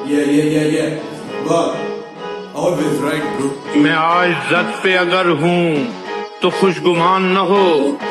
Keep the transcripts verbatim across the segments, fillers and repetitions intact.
Yeah, yeah, yeah, yeah. God, always right, bro. मैं आज इज्जत पे अगर हूँ तो खुशगुमान न हो।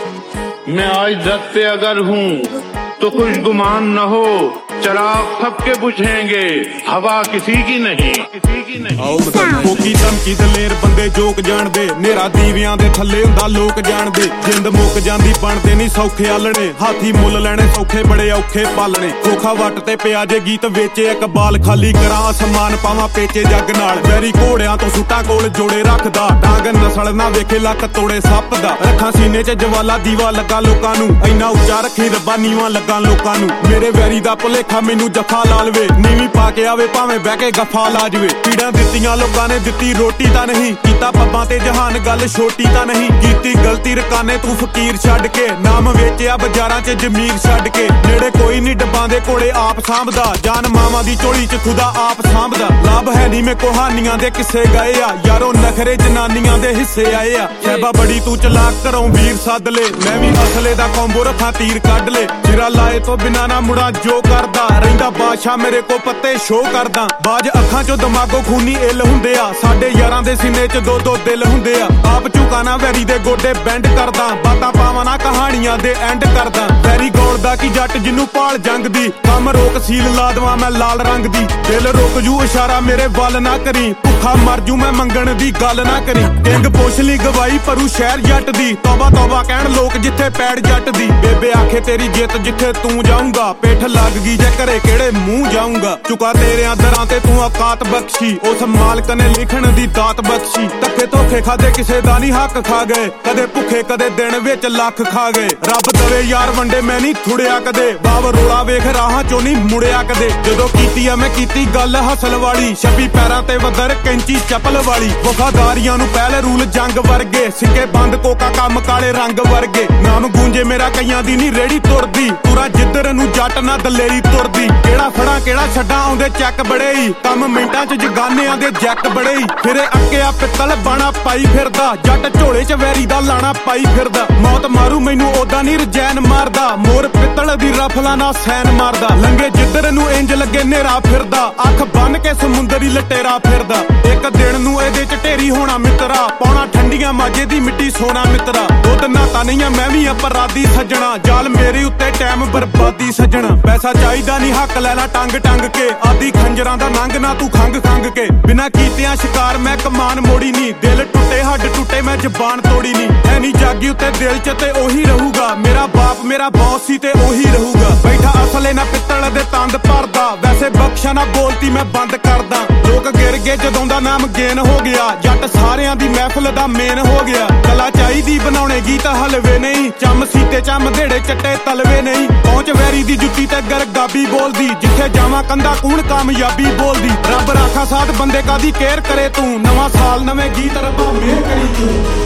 मैं आज इज्जत पे अगर हूँ तो खुशगुमान न हो। चराग सबके बुझेंगे, हवा किसी की नहीं, किसी की नहीं। कोकी धमकी दलेर बंदे जोक जाणदे, नेरा दीवियां दे थल्ले हुंदा लोक जाणदे। जिंद मुक जांदी बनदे नहीं सौखे आलणे, हाथी मुੱਲ ਲੈਣੇ सौखे बड़े औखे पालने। खोखा वट ते पिया जे गीत वेचे एक बाल खाली करा असमान पावां पेचे जग नाल। वैरी घोड़ियां तो सुट्टा कोल जोड़े रखदा, डांग नस्ल ना वेखे लक तोड़े सप दा। रखा सीने च जवाला दीवा लगा लोकां नू, इन्ना उच्चा रखी रब्बा नीवां लगा लोकां नू। मेरे वैरी दा भुलेखा मैनू जफा ला लवे, नीवी पा के आवे भावें बह के गफा ला जवे। पीड़ां दित्तियां लोकां ने दित्ती रोटी तां नहीं, कीता पब्बां ते जहान गल छोटी तां नहीं। कीती गलती रकाने तू फकीर छड्ड के, नाम वेचिया बाजारां च जमीर छड्ड के। नेड़े कोई नहीं डब्बां दे कोड़े आप सांभदा, जान मावां दी झोली च खुदा आप सांभदा। लाभ है नहीं मैं कहानियां दे किस्से गए आ, यारो नखरे जनानियां दे हिस्से आए आ। सैबा बड़ी तू चलाक घरों वीर सद ले, मैं भी असले दा कॉम्बो रखा तीर कढ ले। सिरा लाए तो बिना ना मुड़ा जो करदा, रहिंदा बादशाह मेरे को पत्ते शो करदा। बाज अखां चों दिमागों खूनी इल हुंदे आ, साडे यारां दे सीने च दो दो दिल हुंदे आ। आप झुकाना वैरी दे गोडे बैंड करदा, बातां पावां ना कहानियां दे एंड करदा। वैरी गौलदा की जट जिन्नू भाल जंग दी, कम रोक सील ला दवां मैं लाल रंग दी। दिल रोक जू इशारा मेरे वल ना करी, भुखा मर जू मैं मंगण दी गल ना करी। किंग पुछ ली गवाई परू शहर जट दी, तौबा तौबा कहण लोक जिथे पैड़ जट दी। बेबे आखे तेरी जित जिथे तू जाऊंगा, पिठ लग गई जे घरे केड़े मुंह जाऊंगा। चुका तेरे दरां ते तू औकात बख्शी, उस मालक ने लिखण दी दात बख्शी। धक्के धोखे खादे किसे दा नहीं हक खा गए, कदे भुखे कदे दिन विच लख खा गए। रब दवे यार वंडे मैं नहीं थुड़िया कदे, बाव रोला वेख राहां चों नहीं मुड़िया कदे। जदों कीती आ मैं कीती गल हसल वाली, छब्बी पैरां ते वदर कैंची चपल वाली। वफादारियां नू पहले रूल जंग वर्गे, सिक्के बंद कोका कम काले रंग वर्गे। नाम गूंजे मेरा कईयां दी नहीं रेड़ी तुरदी, तुरा जिधर नू जट ना दलेरी तुरदी। केड़ा फड़ा केड़ा छड्डां आउंदे चैक बड़े ही, कम मिंटां च जगानियां दे जैक बड़े ही। फिरे अक्किया पित्तल बाणा पाई फिरदा, जट झोले च वैरी दा लाणा पाई फिरदा। मौत मारू मैनू ओदा नहीं रजैन मारदा, मोर पित्तल दी रफला ना सैन मारदा। लंगे जिधर नू इंज लगे नेरा फिरदा, अख बन के समुंदरी लटेरा फिरदा। एक दिन नू एदे च ढेरी होना मित्रा, पौना ठंडियां माजे दी मिट्टी सोना मित्रा। दुध नाता नहीं आ मैं भी अपराधी सज्जणा, जाल मेरे उत्ते टैम बर्बादी सज्जणा। पैसा चाहिदा नहीं हक लै ला टंग टंग के, आदि खंजरां दा नंग ना तू खंग खंग के। बिना कीतियां शिकार मैं कमान मोड़ी नहीं, दिल टुटे हड्ड टुटे मैं जबान तोड़ी नहीं। है नहीं जागी उत्ते दिल च ते ओही रहूगा, मेरा बाप मेरा बॉस सी ते ओही रहूगा। बैठा असले ना पित्तल दे तंद भरदा, वैसे बख्शा ना बोलती मैं बंद करदा। लोक गिर गए जदों दा नाम गेन हो गया, जट सारियां दी महफिल दा मेन हो गया। कला चाहीदी बनाउणे गीत हलवे नहीं, चम सीते चम धेड़े चट्टे तलवे नहीं। पहुंच वैरी दी जुत्ती ते गरगाबी बोलदी, जिथे जावां कंधा कूण कामयाबी बोलदी। रब राखा साथ बंदे कादी केयर करे तू, नवां साल नवें गीत रब्बा मेहर करी तू।